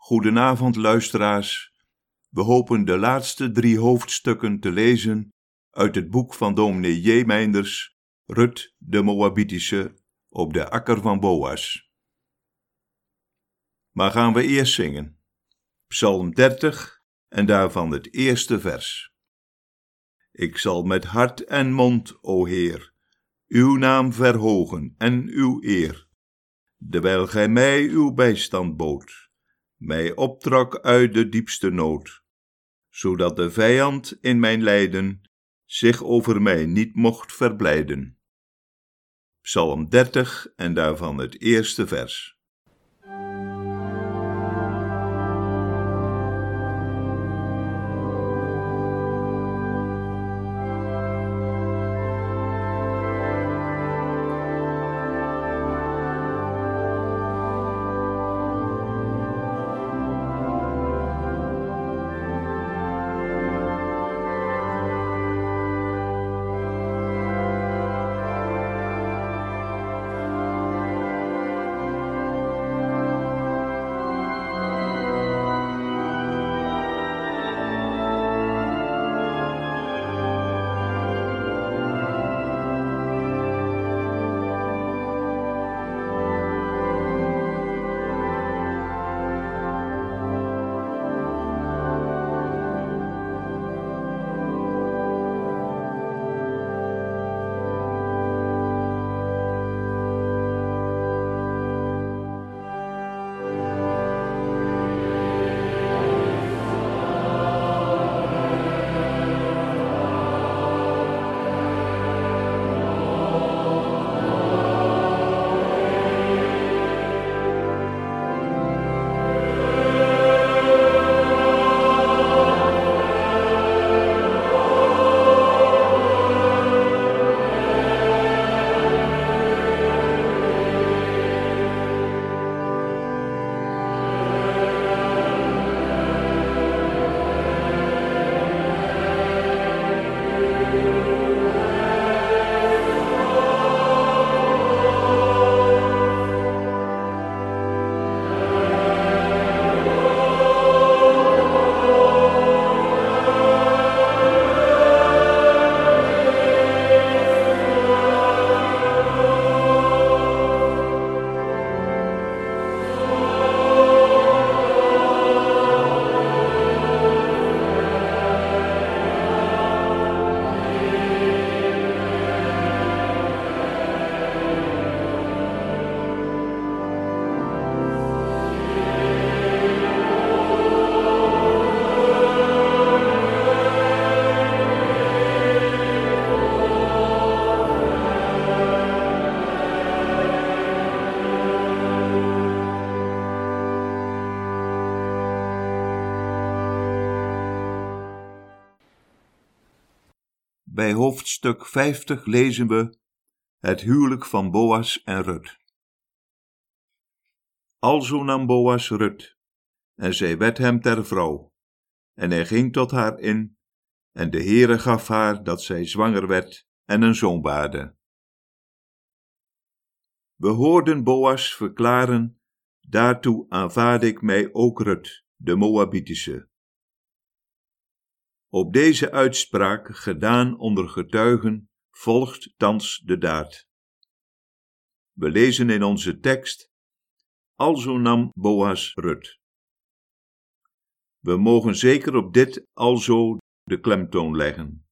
Goedenavond luisteraars. We hopen de laatste 3 hoofdstukken te lezen uit het boek van dominee J. Meinders, Rut de Moabitische, op de akker van Boas. Maar gaan we eerst zingen. Psalm 30 en daarvan het eerste vers. Ik zal met hart en mond, o Heer, uw naam verhogen en uw eer, terwijl gij mij uw bijstand bood, mij optrok uit de diepste nood, zodat de vijand in mijn lijden zich over mij niet mocht verblijden. Psalm 30 en daarvan het eerste vers. Bij hoofdstuk 50 lezen we het huwelijk van Boas en Rut. Alzo nam Boas Rut, en zij werd hem ter vrouw, en hij ging tot haar in, en de Heere gaf haar dat zij zwanger werd en een zoon baarde. We hoorden Boas verklaren: daartoe aanvaard ik mij ook Rut, de Moabitische. Op deze uitspraak, gedaan onder getuigen, volgt thans de daad. We lezen in onze tekst: alzo nam Boas Rut. We mogen zeker op dit alzo de klemtoon leggen.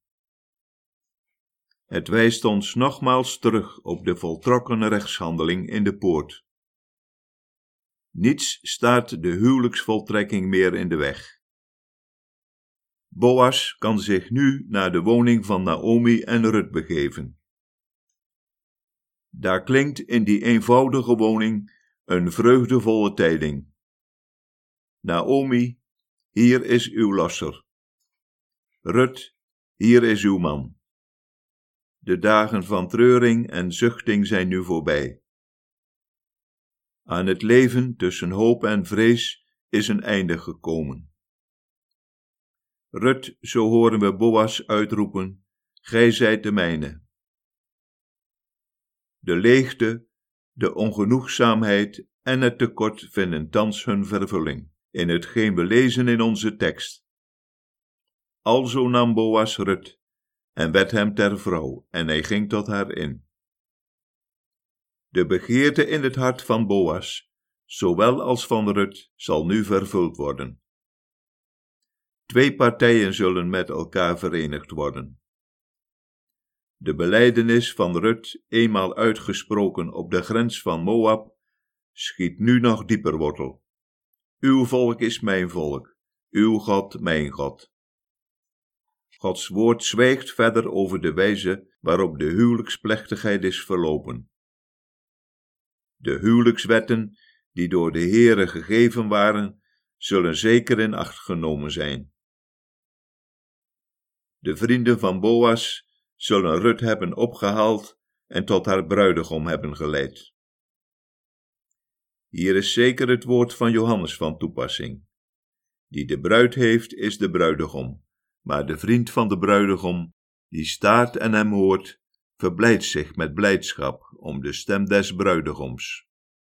Het wijst ons nogmaals terug op de voltrokken rechtshandeling in de poort. Niets staat de huwelijksvoltrekking meer in de weg. Boas kan zich nu naar de woning van Naomi en Rut begeven. Daar klinkt in die eenvoudige woning een vreugdevolle tijding. Naomi, hier is uw losser. Rut, hier is uw man. De dagen van treuring en zuchting zijn nu voorbij. Aan het leven tussen hoop en vrees is een einde gekomen. Rut, zo horen we Boas uitroepen: gij zijt de mijne. De leegte, de ongenoegzaamheid en het tekort vinden thans hun vervulling in hetgeen we lezen in onze tekst. Alzo nam Boas Rut en werd hem ter vrouw, en hij ging tot haar in. De begeerte in het hart van Boas, zowel als van Rut, zal nu vervuld worden. 2 partijen zullen met elkaar verenigd worden. De belijdenis van Rut, eenmaal uitgesproken op de grens van Moab, schiet nu nog dieper wortel. Uw volk is mijn volk, uw God mijn God. Gods woord zwijgt verder over de wijze waarop de huwelijksplechtigheid is verlopen. De huwelijkswetten die door de Heere gegeven waren, zullen zeker in acht genomen zijn. De vrienden van Boas zullen Rut hebben opgehaald en tot haar bruidegom hebben geleid. Hier is zeker het woord van Johannes van toepassing. Die de bruid heeft, is de bruidegom, maar de vriend van de bruidegom, die staat en hem hoort, verblijdt zich met blijdschap om de stem des bruidegoms.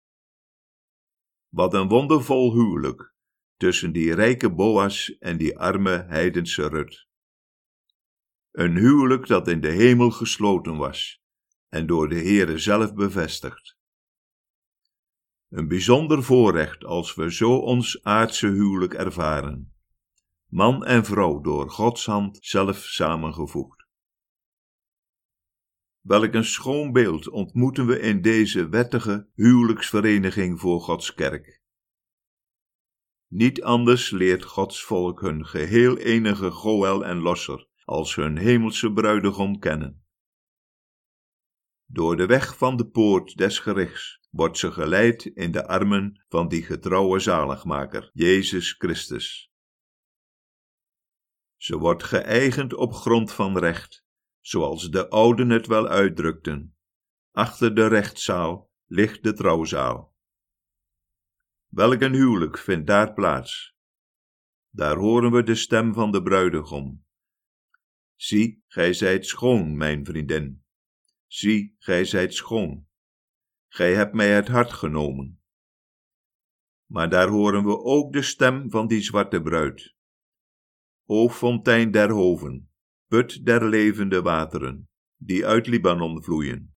Wat een wondervol huwelijk tussen die rijke Boas en die arme heidense Rut. Een huwelijk dat in de hemel gesloten was en door de Heere zelf bevestigd. Een bijzonder voorrecht als we zo ons aardse huwelijk ervaren. Man en vrouw door Gods hand zelf samengevoegd. Welk een schoon beeld ontmoeten we in deze wettige huwelijksvereniging voor Gods kerk. Niet anders leert Gods volk hun geheel enige Goël en Losser als hun hemelse bruidegom kennen. Door de weg van de poort des gerichts wordt ze geleid in de armen van die getrouwe zaligmaker, Jezus Christus. Ze wordt geëigend op grond van recht, zoals de ouden het wel uitdrukten. Achter de rechtszaal ligt de trouwzaal. Welk een huwelijk vindt daar plaats? Daar horen we de stem van de bruidegom. Zie, gij zijt schoon, mijn vriendin. Zie, gij zijt schoon. Gij hebt mij het hart genomen. Maar daar horen we ook de stem van die zwarte bruid. O fontein der hoven, put der levende wateren, die uit Libanon vloeien.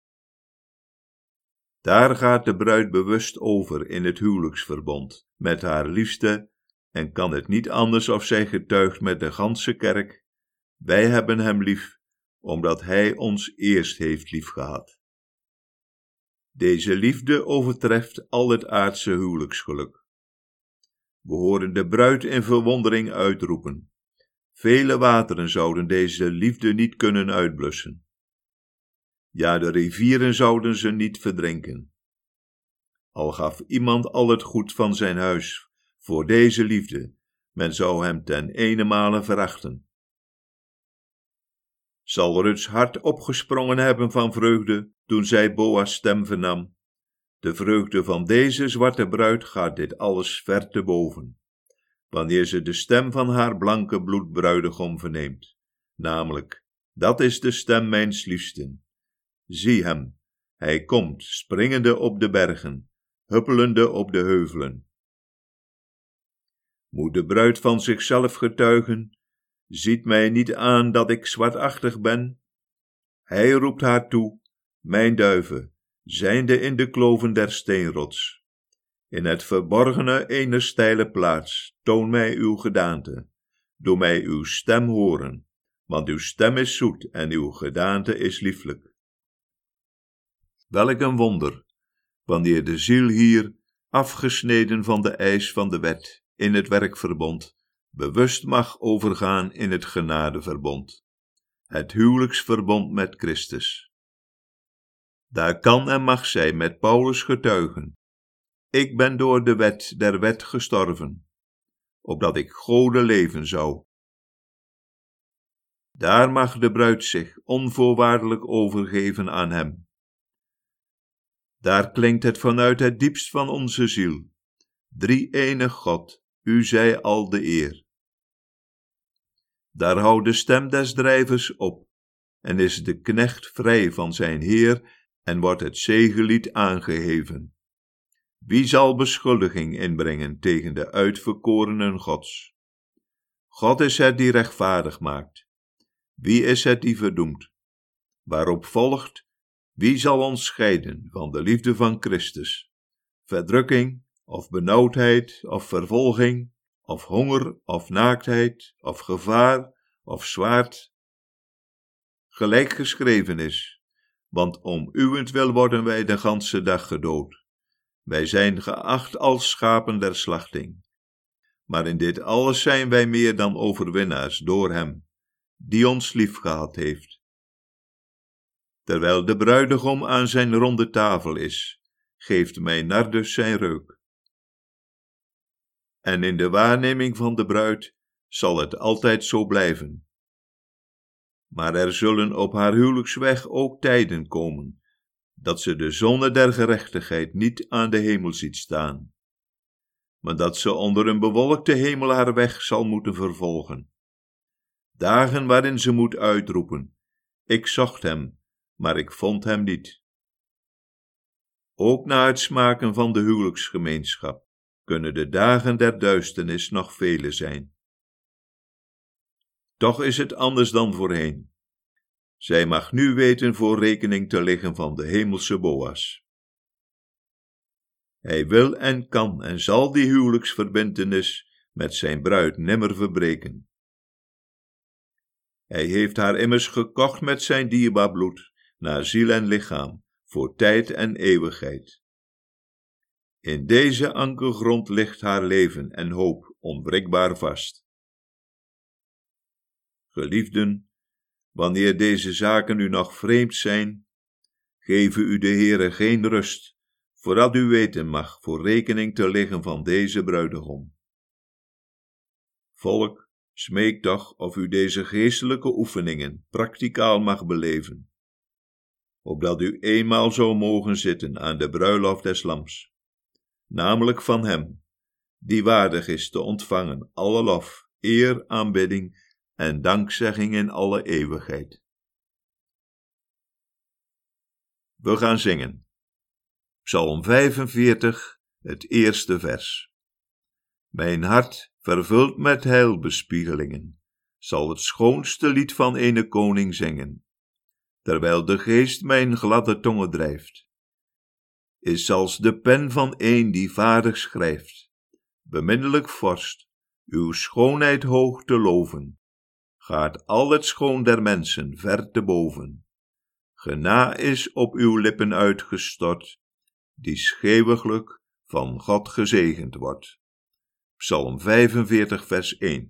Daar gaat de bruid bewust over in het huwelijksverbond met haar liefste en kan het niet anders of zij getuigt met de ganse kerk: wij hebben hem lief, omdat hij ons eerst heeft liefgehad. Deze liefde overtreft al het aardse huwelijksgeluk. We horen de bruid in verwondering uitroepen. Vele wateren zouden deze liefde niet kunnen uitblussen. Ja, de rivieren zouden ze niet verdrinken. Al gaf iemand al het goed van zijn huis voor deze liefde, men zou hem ten enemale verachten. Zal Ruts hart opgesprongen hebben van vreugde toen zij Boas' stem vernam? De vreugde van deze zwarte bruid gaat dit alles ver te boven, wanneer ze de stem van haar blanke bloedbruidegom verneemt, namelijk: dat is de stem mijns liefsten. Zie hem, hij komt, springende op de bergen, huppelende op de heuvelen. Moet de bruid van zichzelf getuigen: ziet mij niet aan dat ik zwartachtig ben? Hij roept haar toe: mijn duiven, zijnde in de kloven der steenrots. In het verborgene ene steile plaats, toon mij uw gedaante. Doe mij uw stem horen, want uw stem is zoet en uw gedaante is lieflijk. Welk een wonder, wanneer de ziel hier, afgesneden van de eis van de wet, in het werkverbond, bewust mag overgaan in het genadeverbond, het huwelijksverbond met Christus. Daar kan en mag zij met Paulus getuigen: ik ben door de wet der wet gestorven, opdat ik Gode leven zou. Daar mag de bruid zich onvoorwaardelijk overgeven aan hem. Daar klinkt het vanuit het diepst van onze ziel: drie-enig God, u zij al de eer. Daar houdt de stem des drijvers op, en is de knecht vrij van zijn Heer, en wordt het zegenlied aangeheven. Wie zal beschuldiging inbrengen tegen de uitverkorenen Gods? God is het die rechtvaardig maakt. Wie is het die verdoemt? Waarop volgt, wie zal ons scheiden van de liefde van Christus? Verdrukking, of benauwdheid, of vervolging, of honger, of naaktheid, of gevaar, of zwaard? Gelijk geschreven is, want om uwentwil worden wij de ganse dag gedood. Wij zijn geacht als schapen der slachting. Maar in dit alles zijn wij meer dan overwinnaars door hem, die ons liefgehad heeft. Terwijl de bruidegom aan zijn ronde tafel is, geeft mijn nardus zijn reuk. En in de waarneming van de bruid zal het altijd zo blijven. Maar er zullen op haar huwelijksweg ook tijden komen, dat ze de zonne der gerechtigheid niet aan de hemel ziet staan, maar dat ze onder een bewolkte hemel haar weg zal moeten vervolgen. Dagen waarin ze moet uitroepen, ik zocht hem, maar ik vond hem niet. Ook na het smaken van de huwelijksgemeenschap kunnen de dagen der duisternis nog vele zijn. Toch is het anders dan voorheen. Zij mag nu weten voor rekening te liggen van de hemelse Boas. Hij wil en kan en zal die huwelijksverbintenis met zijn bruid nimmer verbreken. Hij heeft haar immers gekocht met zijn dierbaar bloed, naar ziel en lichaam, voor tijd en eeuwigheid. In deze ankergrond ligt haar leven en hoop onwrikbaar vast. Geliefden, wanneer deze zaken u nog vreemd zijn, geven u de Heere geen rust, voordat u weten mag voor rekening te liggen van deze bruidegom. Volk, smeek toch of u deze geestelijke oefeningen prakticaal mag beleven, opdat u eenmaal zou mogen zitten aan de bruiloft des Lams, namelijk van hem, die waardig is te ontvangen alle lof, eer, aanbidding en dankzegging in alle eeuwigheid. We gaan zingen. Psalm 45, het eerste vers. Mijn hart, vervuld met heilbespiegelingen, zal het schoonste lied van ene koning zingen, terwijl de geest mijn gladde tongen drijft. Is als de pen van een die vaardig schrijft, beminnelijk vorst, uw schoonheid hoog te loven, gaat al het schoon der mensen ver te boven. Gena is op uw lippen uitgestort, die schreeuwiglijk van God gezegend wordt. Psalm 45, vers 1.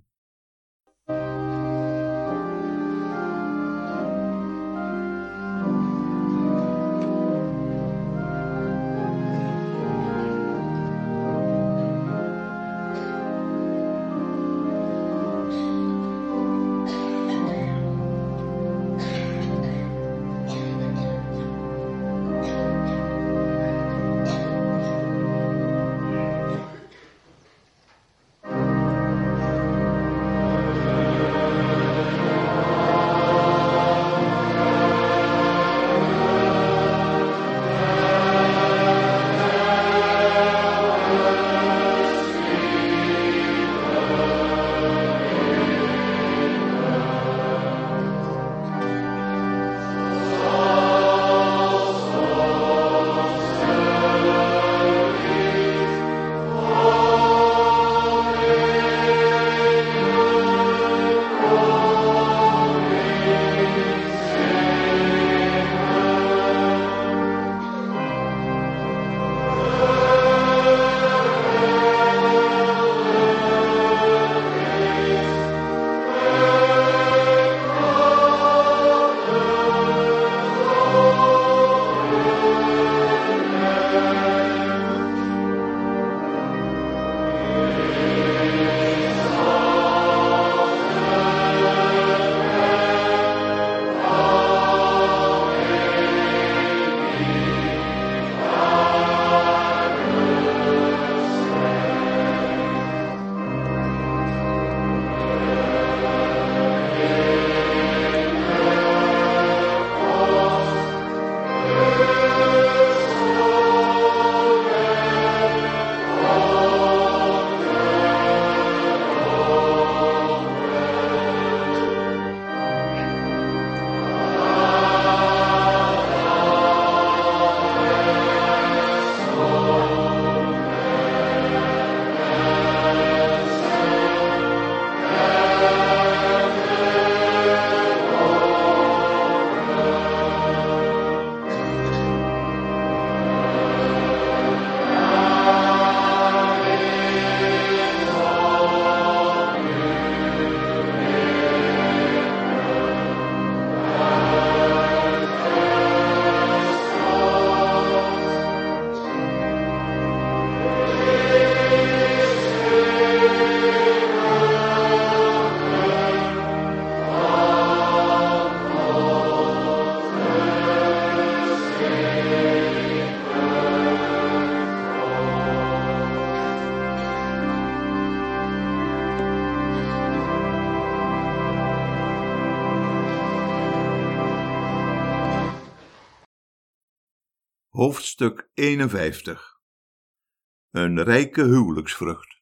Hoofdstuk 51. Een rijke huwelijksvrucht.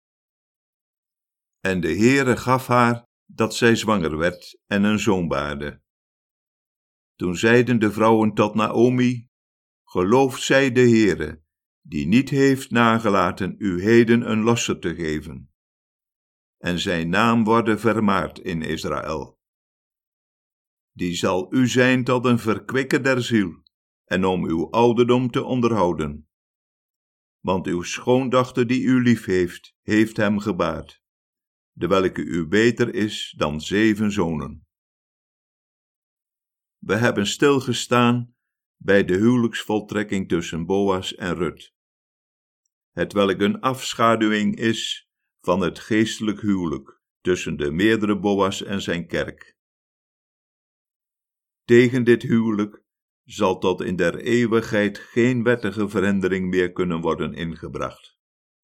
En de Heere gaf haar dat zij zwanger werd en een zoon baarde. Toen zeiden de vrouwen tot Naomi: gelooft zij de Heere, die niet heeft nagelaten u heden een losser te geven, en zijn naam worden vermaard in Israël. Die zal u zijn tot een verkwikker der ziel, en om uw ouderdom te onderhouden. Want uw schoondochter die u lief heeft, heeft hem gebaard, dewelke u beter is dan 7 zonen. We hebben stilgestaan bij de huwelijksvoltrekking tussen Boas en Rut, hetwelk een afschaduwing is van het geestelijk huwelijk tussen de meerdere Boas en zijn kerk. Tegen dit huwelijk zal tot in der eeuwigheid geen wettige verandering meer kunnen worden ingebracht.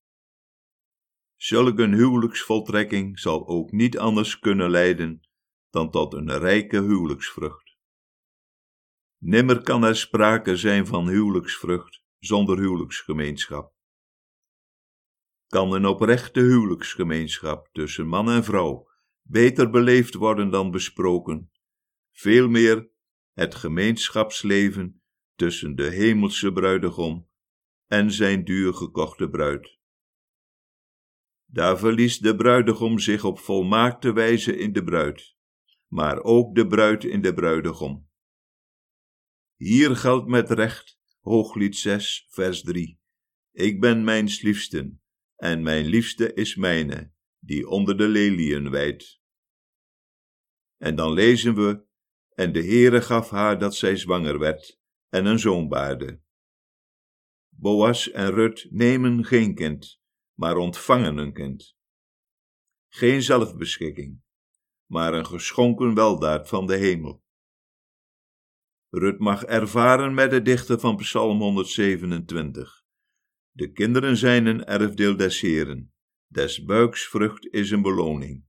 Zulke een huwelijksvoltrekking zal ook niet anders kunnen leiden dan tot een rijke huwelijksvrucht. Nimmer kan er sprake zijn van huwelijksvrucht zonder huwelijksgemeenschap. Kan een oprechte huwelijksgemeenschap tussen man en vrouw beter beleefd worden dan besproken, veel meer het gemeenschapsleven tussen de hemelse bruidegom en zijn duurgekochte bruid. Daar verliest de bruidegom zich op volmaakte wijze in de bruid, maar ook de bruid in de bruidegom. Hier geldt met recht Hooglied 6, vers 3. Ik ben mijns liefsten, en mijn liefste is mijne, die onder de leliën wijdt. En dan lezen we: en de Heere gaf haar dat zij zwanger werd en een zoon baarde. Boas en Rut nemen geen kind, maar ontvangen een kind. Geen zelfbeschikking, maar een geschonken weldaad van de hemel. Rut mag ervaren met de dichter van Psalm 127. De kinderen zijn een erfdeel des Heeren, des buiks vrucht is een beloning.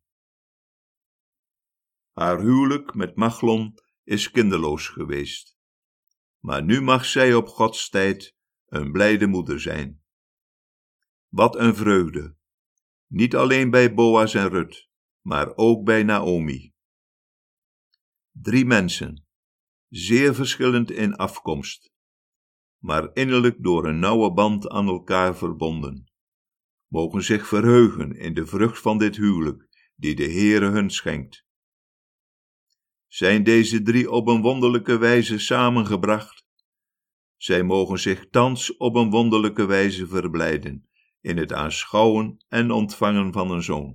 Haar huwelijk met Machlon is kinderloos geweest, maar nu mag zij op Gods tijd een blijde moeder zijn. Wat een vreugde, niet alleen bij Boas en Rut, maar ook bij Naomi. 3 mensen, zeer verschillend in afkomst, maar innerlijk door een nauwe band aan elkaar verbonden, mogen zich verheugen in de vrucht van dit huwelijk die de Heere hun schenkt. Zijn deze 3 op een wonderlijke wijze samengebracht? Zij mogen zich thans op een wonderlijke wijze verblijden in het aanschouwen en ontvangen van een zoon.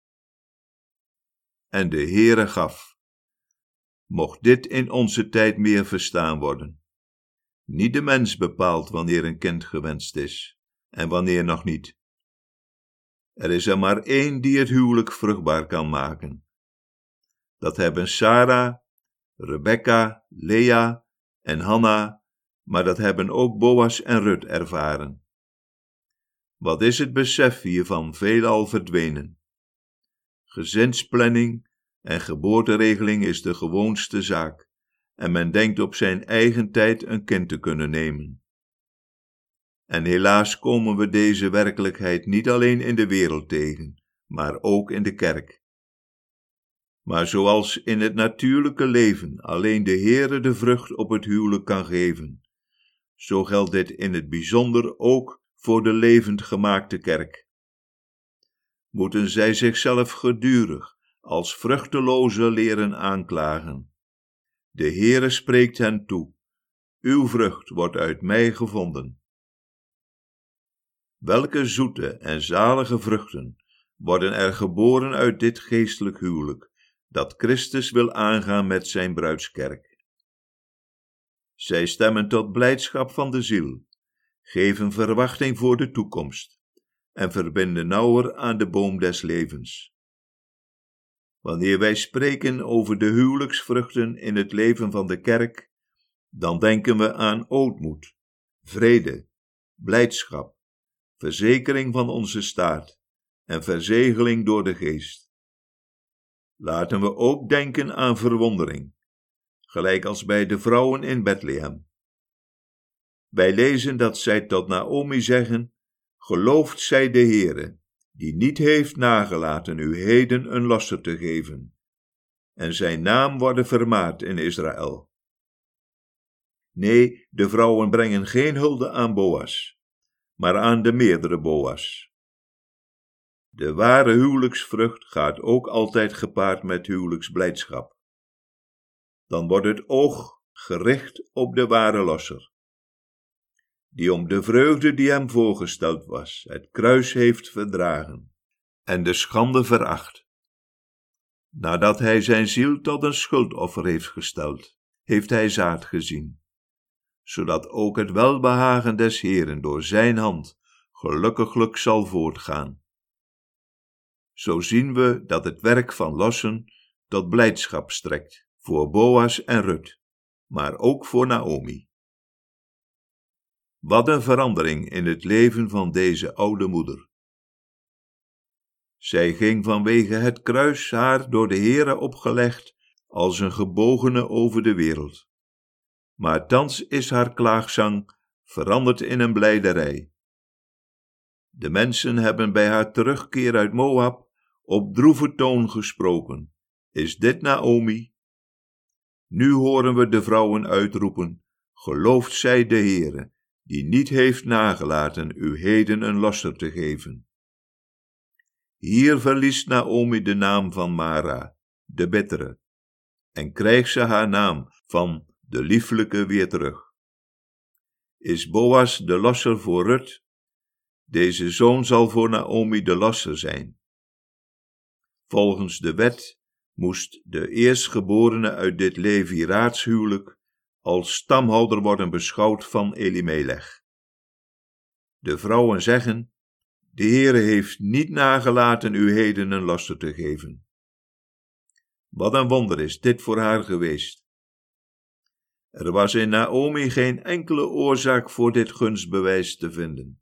En de Heere gaf. Mocht dit in onze tijd meer verstaan worden. Niet de mens bepaalt wanneer een kind gewenst is en wanneer nog niet. Er is er maar 1 die het huwelijk vruchtbaar kan maken. Dat hebben Sarah, Rebekka, Lea en Hanna, maar dat hebben ook Boas en Rut ervaren. Wat is het besef hiervan veelal verdwenen? Gezinsplanning en geboorteregeling is de gewoonste zaak, en men denkt op zijn eigen tijd een kind te kunnen nemen. En helaas komen we deze werkelijkheid niet alleen in de wereld tegen, maar ook in de kerk. Maar zoals in het natuurlijke leven alleen de Heere de vrucht op het huwelijk kan geven, zo geldt dit in het bijzonder ook voor de levend gemaakte kerk. Moeten zij zichzelf gedurig als vruchteloze leren aanklagen. De Heere spreekt hen toe: uw vrucht wordt uit mij gevonden. Welke zoete en zalige vruchten worden er geboren uit dit geestelijk huwelijk, dat Christus wil aangaan met zijn bruidskerk. Zij stemmen tot blijdschap van de ziel, geven verwachting voor de toekomst en verbinden nauwer aan de boom des levens. Wanneer wij spreken over de huwelijksvruchten in het leven van de kerk, dan denken we aan ootmoed, vrede, blijdschap, verzekering van onze staat en verzegeling door de geest. Laten we ook denken aan verwondering, gelijk als bij de vrouwen in Bethlehem. Wij lezen dat zij tot Naomi zeggen: gelooft zij de Heere, die niet heeft nagelaten u heden een laster te geven, en zijn naam worden vermaard in Israël. Nee, de vrouwen brengen geen hulde aan Boas, maar aan de meerdere Boas. De ware huwelijksvrucht gaat ook altijd gepaard met huwelijksblijdschap. Dan wordt het oog gericht op de ware losser, die om de vreugde die hem voorgesteld was, het kruis heeft verdragen en de schande veracht. Nadat hij zijn ziel tot een schuldoffer heeft gesteld, heeft hij zaad gezien, zodat ook het welbehagen des Heeren door zijn hand gelukkiglijk zal voortgaan. Zo zien we dat het werk van lossen tot blijdschap strekt voor Boas en Rut, maar ook voor Naomi. Wat een verandering in het leven van deze oude moeder. Zij ging vanwege het kruis haar door de Heere opgelegd als een gebogene over de wereld. Maar thans is haar klaagzang veranderd in een blijderij. De mensen hebben bij haar terugkeer uit Moab op droeve toon gesproken. Is dit Naomi? Nu horen we de vrouwen uitroepen: gelooft zij de Heere, die niet heeft nagelaten u heden een laster te geven. Hier verliest Naomi de naam van Mara, de bittere, en krijgt ze haar naam van de lieflijke weer terug. Is Boas de lasser voor Rut? Deze zoon zal voor Naomi de lasser zijn. Volgens de wet moest de eerstgeborene uit dit Leviraatshuwelijk als stamhouder worden beschouwd van Elimelech. De vrouwen zeggen: de Heere heeft niet nagelaten u heden een laster te geven. Wat een wonder is dit voor haar geweest. Er was in Naomi geen enkele oorzaak voor dit gunstbewijs te vinden.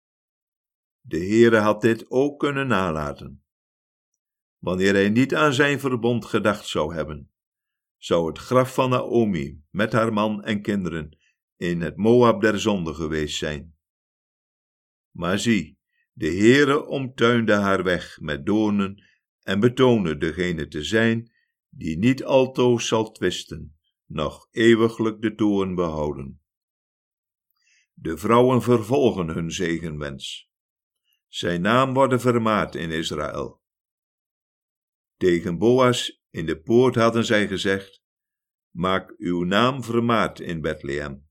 De Heere had dit ook kunnen nalaten. Wanneer hij niet aan zijn verbond gedacht zou hebben, zou het graf van Naomi met haar man en kinderen in het Moab der zonde geweest zijn. Maar zie, de Heere omtuinde haar weg met doornen en betoonde degene te zijn die niet altoos zal twisten, noch eeuwiglijk de toorn behouden. De vrouwen vervolgen hun zegenwens. Zijn naam worden vermaard in Israël. Tegen Boas in de poort hadden zij gezegd: maak uw naam vermaard in Bethlehem.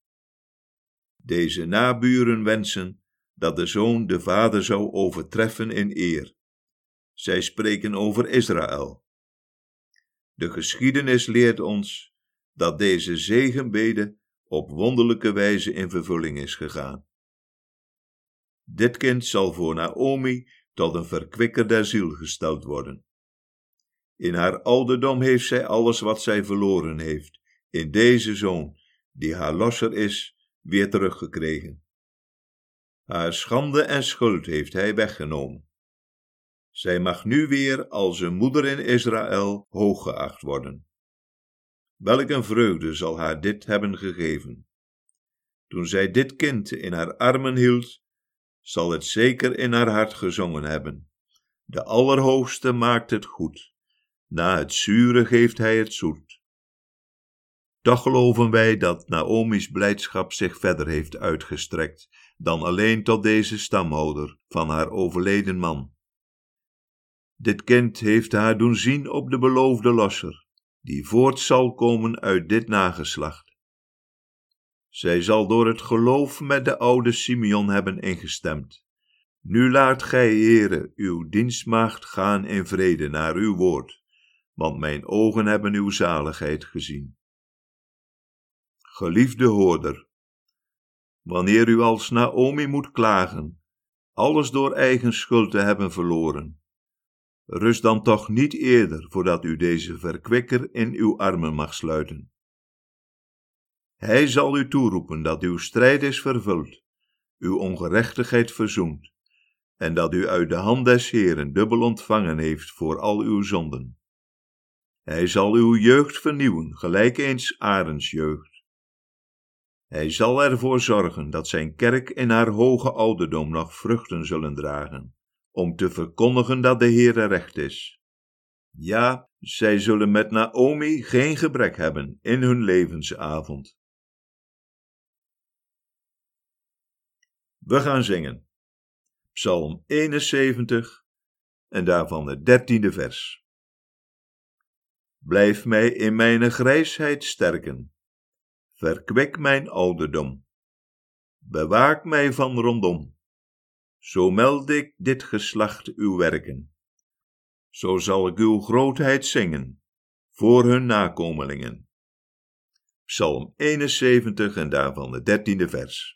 Deze naburen wensen dat de zoon de vader zou overtreffen in eer. Zij spreken over Israël. De geschiedenis leert ons dat deze zegenbede op wonderlijke wijze in vervulling is gegaan. Dit kind zal voor Naomi tot een verkwikker der ziel gesteld worden. In haar ouderdom heeft zij alles wat zij verloren heeft, in deze zoon, die haar losser is, weer teruggekregen. Haar schande en schuld heeft hij weggenomen. Zij mag nu weer als een moeder in Israël hooggeacht worden. Welk een vreugde zal haar dit hebben gegeven. Toen zij dit kind in haar armen hield, zal het zeker in haar hart gezongen hebben: de Allerhoogste maakt het goed, na het zure geeft hij het zoet. Toch geloven wij dat Naomi's blijdschap zich verder heeft uitgestrekt dan alleen tot deze stamhouder van haar overleden man. Dit kind heeft haar doen zien op de beloofde losser, die voort zal komen uit dit nageslacht. Zij zal door het geloof met de oude Simeon hebben ingestemd. Nu laat gij, Heere, uw dienstmaagd gaan in vrede naar uw woord, want mijn ogen hebben uw zaligheid gezien. Geliefde hoorder, wanneer u als Naomi moet klagen, alles door eigen schuld te hebben verloren, rust dan toch niet eerder voordat u deze verkwikker in uw armen mag sluiten. Hij zal u toeroepen dat uw strijd is vervuld, uw ongerechtigheid verzoend, en dat u uit de hand des Heeren dubbel ontvangen heeft voor al uw zonden. Hij zal uw jeugd vernieuwen, gelijk eens Arends jeugd. Hij zal ervoor zorgen dat zijn kerk in haar hoge ouderdom nog vruchten zullen dragen, om te verkondigen dat de Heere recht is. Ja, zij zullen met Naomi geen gebrek hebben in hun levensavond. We gaan zingen. Psalm 71 en daarvan het 13e vers. Blijf mij in mijn grijsheid sterken. Verkwik mijn ouderdom. Bewaak mij van rondom. Zo meld ik dit geslacht uw werken. Zo zal ik uw grootheid zingen, voor hun nakomelingen. Psalm 71 en daarvan het 13e vers.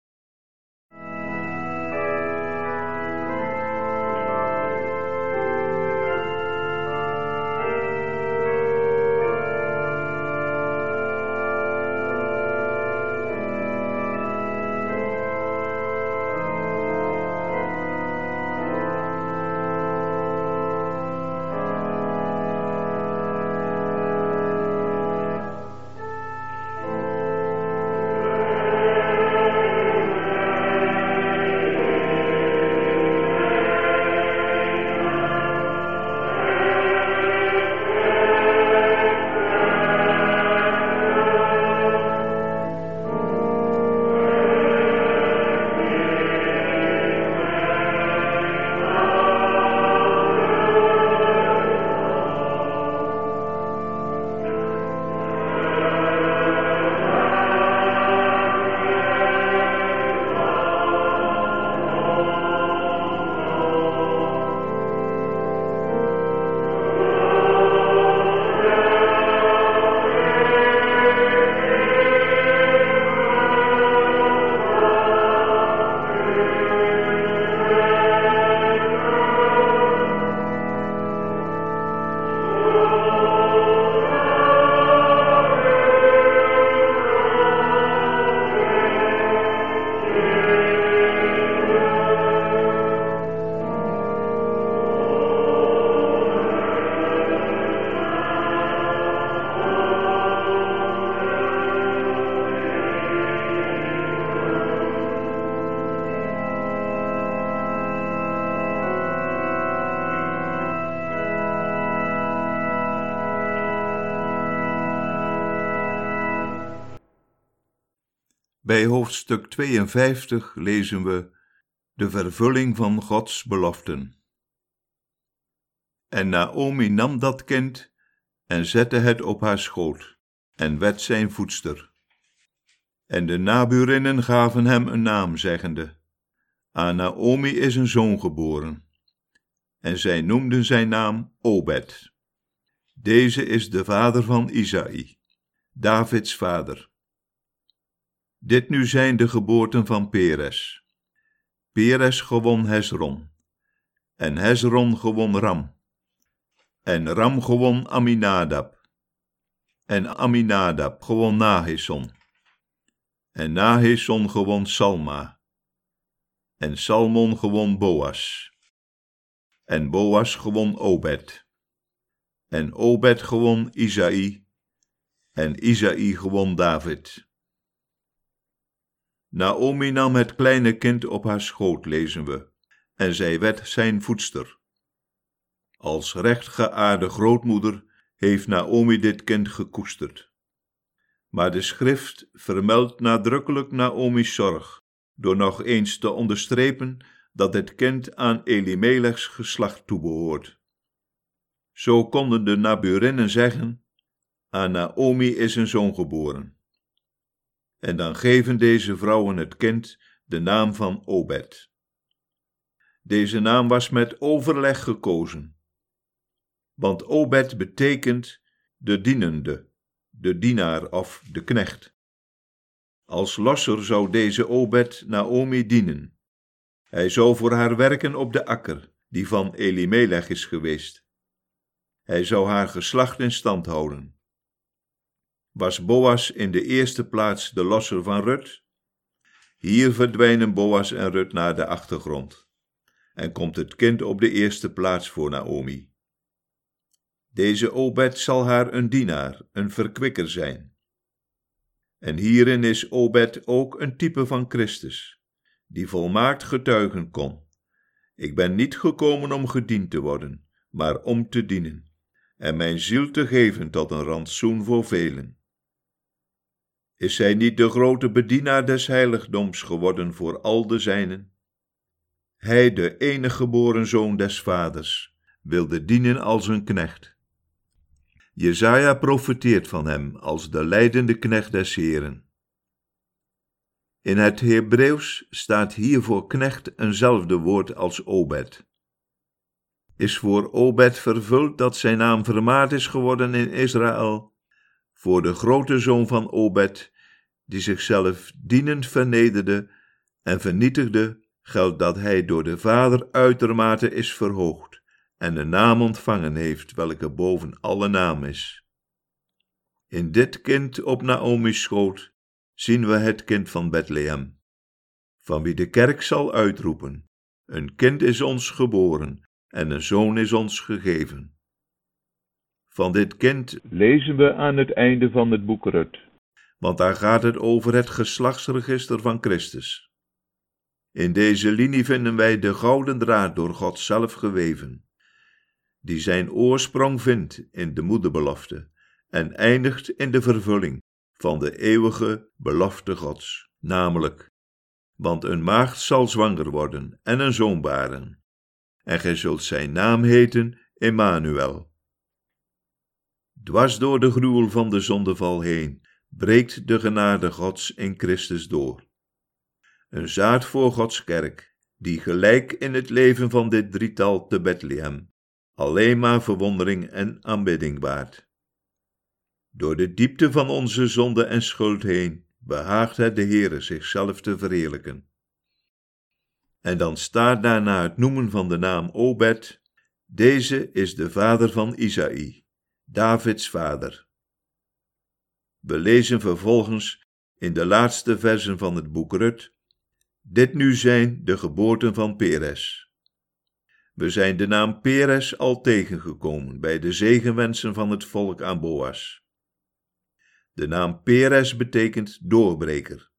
Bij hoofdstuk 52 lezen we de vervulling van Gods beloften. En Naomi nam dat kind en zette het op haar schoot en werd zijn voedster. En de naburinnen gaven hem een naam, zeggende: aan Naomi is een zoon geboren. En zij noemden zijn naam Obed. Deze is de vader van Isaï, Davids vader. Dit nu zijn de geboorten van Peres. Peres gewon Hezron. En Hezron gewon Ram. En Ram gewon Aminadab. En Aminadab gewon Naheson. En Naheson gewon Salma. En Salmon gewon Boas. En Boas gewon Obed. En Obed gewon Isaï. En Isaï gewon David. Naomi nam het kleine kind op haar schoot, lezen we, en zij werd zijn voedster. Als rechtgeaarde grootmoeder heeft Naomi dit kind gekoesterd. Maar de schrift vermeldt nadrukkelijk Naomi's zorg, door nog eens te onderstrepen dat het kind aan Elimelechs geslacht toebehoort. Zo konden de naburinnen zeggen: aan Naomi is een zoon geboren. En dan geven deze vrouwen het kind de naam van Obed. Deze naam was met overleg gekozen, want Obed betekent de dienende, de dienaar of de knecht. Als losser zou deze Obed Naomi dienen. Hij zou voor haar werken op de akker, die van Elimelech is geweest. Hij zou haar geslacht in stand houden. Was Boas in de eerste plaats de losser van Rut? Hier verdwijnen Boas en Rut naar de achtergrond en komt het kind op de eerste plaats voor Naomi. Deze Obed zal haar een dienaar, een verkwikker zijn. En hierin is Obed ook een type van Christus, die volmaakt getuigen kon. Ik ben niet gekomen om gediend te worden, maar om te dienen, en mijn ziel te geven tot een rantsoen voor velen. Is hij niet de grote bedienaar des heiligdoms geworden voor al de zijnen? Hij, de enige geboren zoon des vaders, wilde dienen als een knecht. Jesaja profeteert van hem als de lijdende knecht des Heren. In het Hebreeuws staat hier voor knecht eenzelfde woord als Obed. Is voor Obed vervuld dat zijn naam vermaard is geworden in Israël? Voor de grote zoon van Obed, die zichzelf dienend vernederde en vernietigde, geldt dat hij door de Vader uitermate is verhoogd en een naam ontvangen heeft, welke boven alle naam is. In dit kind op Naomi's schoot zien we het kind van Bethlehem, van wie de kerk zal uitroepen: een kind is ons geboren en een zoon is ons gegeven. Van dit kind lezen we aan het einde van het boek Rut, want daar gaat het over het geslachtsregister van Christus. In deze linie vinden wij de gouden draad door God zelf geweven, die zijn oorsprong vindt in de moederbelofte en eindigt in de vervulling van de eeuwige belofte Gods, namelijk: want een maagd zal zwanger worden en een zoon baren, en gij zult zijn naam heten Emmanuel. Dwars door de gruwel van de zondeval heen breekt de genade Gods in Christus door. Een zaad voor Gods kerk, die gelijk in het leven van dit drietal te Bethlehem alleen maar verwondering en aanbidding baart. Door de diepte van onze zonde en schuld heen behaagt het de Heere zichzelf te verheerlijken. En dan staat daarna het noemen van de naam Obed: deze is de vader van Isaï, Davids vader. We lezen vervolgens in de laatste versen van het boek Rut: dit nu zijn de geboorten van Peres. We zijn de naam Peres al tegengekomen bij de zegenwensen van het volk aan Boas. De naam Peres betekent doorbreker.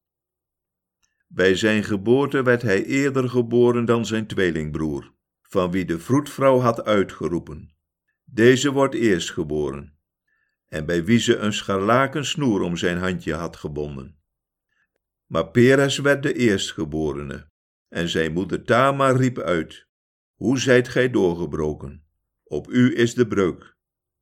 Bij zijn geboorte werd hij eerder geboren dan zijn tweelingbroer, van wie de vroedvrouw had uitgeroepen: deze wordt eerst geboren, en bij wie ze een scharlaken snoer om zijn handje had gebonden. Maar Peres werd de eerstgeborene, en zijn moeder Tamar riep uit: hoe zijt gij doorgebroken? Op u is de breuk.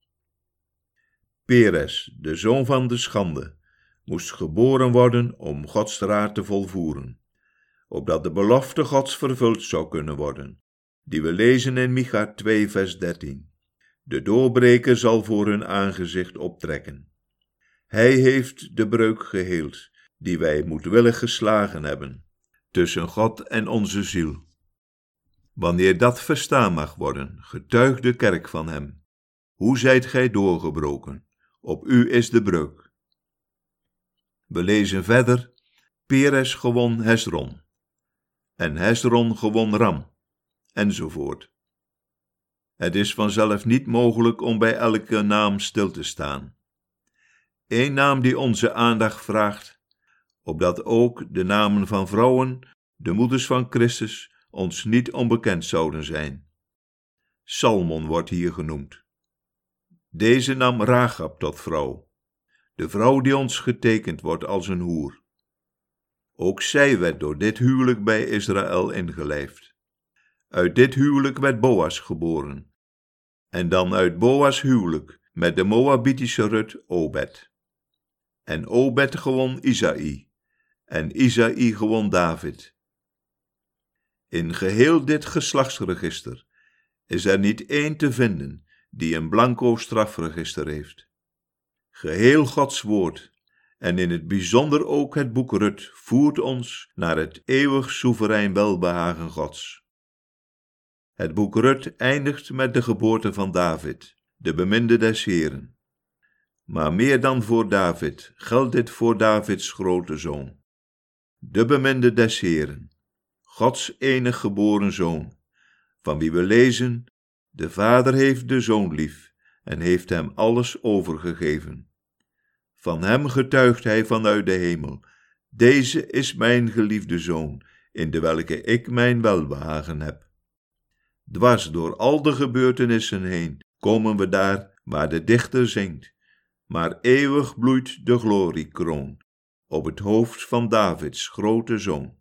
Peres, de zoon van de schande, moest geboren worden om Gods raad te volvoeren, opdat de belofte Gods vervuld zou kunnen worden, die we lezen in Micha 2 vers 13. De doorbreker zal voor hun aangezicht optrekken. Hij heeft de breuk geheeld, die wij moedwillig geslagen hebben, tussen God en onze ziel. Wanneer dat verstaan mag worden, getuigt de kerk van hem: hoe zijt gij doorgebroken? Op u is de breuk. We lezen verder: Peres gewon Hesron, en Hesron gewon Ram, enzovoort. Het is vanzelf niet mogelijk om bij elke naam stil te staan. Eén naam die onze aandacht vraagt, opdat ook de namen van vrouwen, de moeders van Christus, ons niet onbekend zouden zijn. Salmon wordt hier genoemd. Deze nam Rachab tot vrouw, de vrouw die ons getekend wordt als een hoer. Ook zij werd door dit huwelijk bij Israël ingelijfd. Uit dit huwelijk werd Boas geboren, en dan uit Boas huwelijk met de Moabitische Rut Obed. En Obed gewon Isaï, en Isaï gewon David. In geheel dit geslachtsregister is er niet één te vinden die een blanco strafregister heeft. Geheel Gods woord, en in het bijzonder ook het boek Rut, voert ons naar het eeuwig soeverein welbehagen Gods. Het boek Rut eindigt met de geboorte van David, de beminde des Heren. Maar meer dan voor David geldt dit voor Davids grote zoon, de beminde des Heren, Gods enig geboren zoon, van wie we lezen: de Vader heeft de Zoon lief en heeft hem alles overgegeven. Van hem getuigt hij vanuit de hemel: deze is mijn geliefde zoon, in de welke ik mijn welbehagen heb. Dwars door al de gebeurtenissen heen komen we daar waar de dichter zingt: maar eeuwig bloeit de gloriekroon op het hoofd van Davids grote zoon.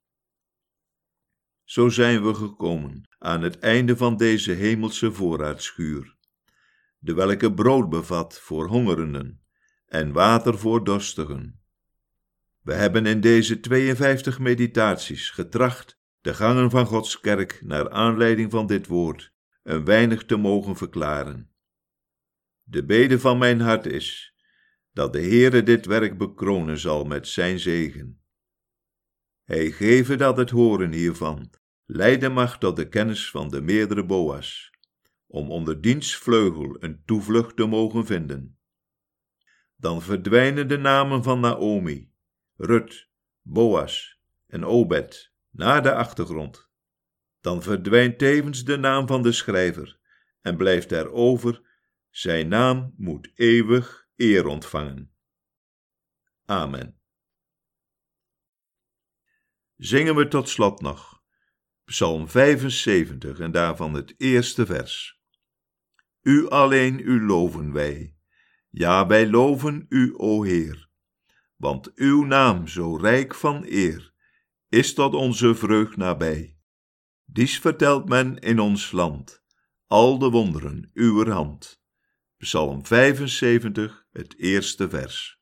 Zo zijn we gekomen aan het einde van deze hemelse voorraadschuur, de welke brood bevat voor hongerenden en water voor dorstigen. We hebben in deze 52 meditaties getracht de gangen van Gods kerk naar aanleiding van dit woord een weinig te mogen verklaren. De bede van mijn hart is dat de Heere dit werk bekronen zal met zijn zegen. Hij geve dat het horen hiervan leiden mag tot de kennis van de meerdere Boas, om onder diens vleugel een toevlucht te mogen vinden. Dan verdwijnen de namen van Naomi, Rut, Boas en Obed naar de achtergrond. Dan verdwijnt tevens de naam van de schrijver en blijft er over: zijn naam moet eeuwig eer ontvangen. Amen. Zingen we tot slot nog Psalm 75 en daarvan het eerste vers. U alleen, u loven wij. Ja, wij loven u, o Heer. Want uw naam, zo rijk van eer, is tot onze vreugd nabij. Dies vertelt men in ons land, al de wonderen uwer hand. Psalm 75, het eerste vers.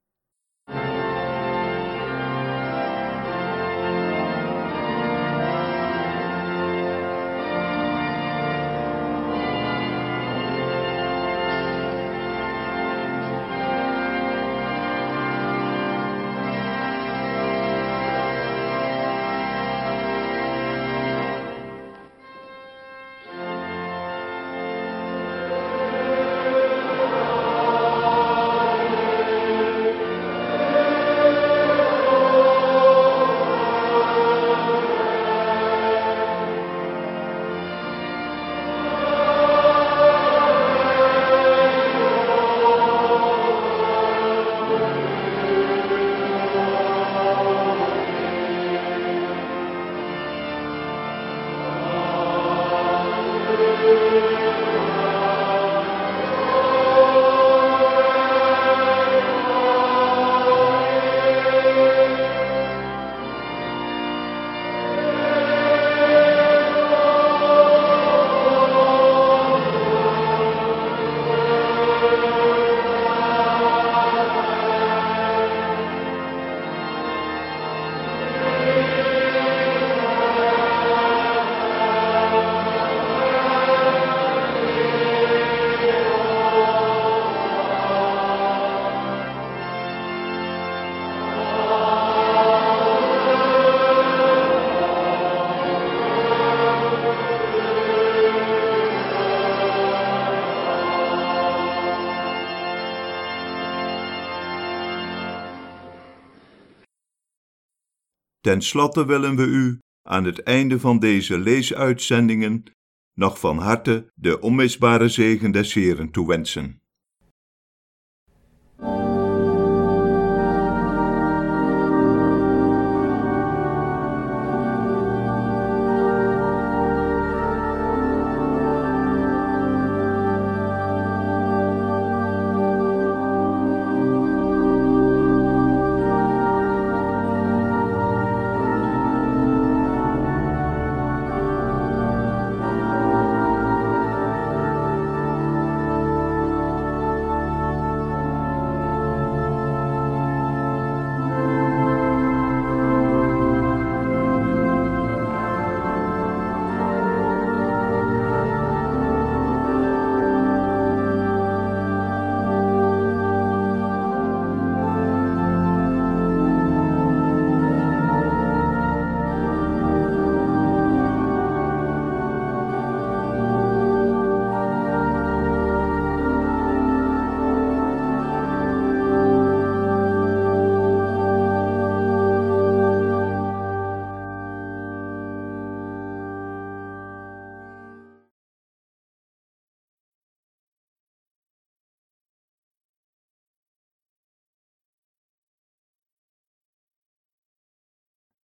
Ten slotte willen we u aan het einde van deze leesuitzendingen nog van harte de onmisbare zegen des Heeren toewensen.